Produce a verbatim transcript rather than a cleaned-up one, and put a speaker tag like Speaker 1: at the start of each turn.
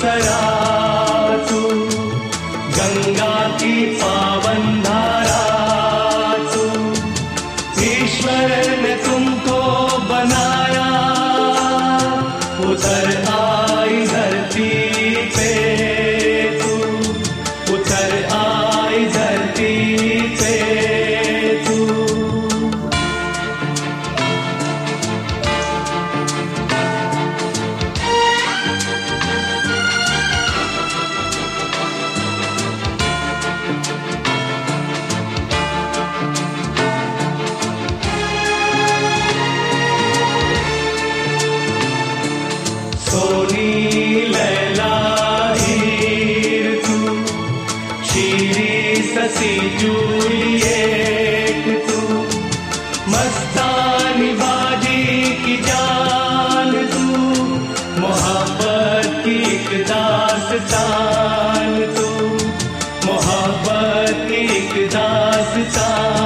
Speaker 1: अप्सरा तू, गंगा की पावन धारा तू, ईश्वर ने तुमको बनाया, उतर आई धरती पे तू, उतर आई धरती पे तू। सोनी लैला हीर तू, शीरी ससी जूलिएट तू, मस्तानी बाजी की जान तू, मोहब्बत की एक दास्तान तू, मोहब्बत की एक दास्तान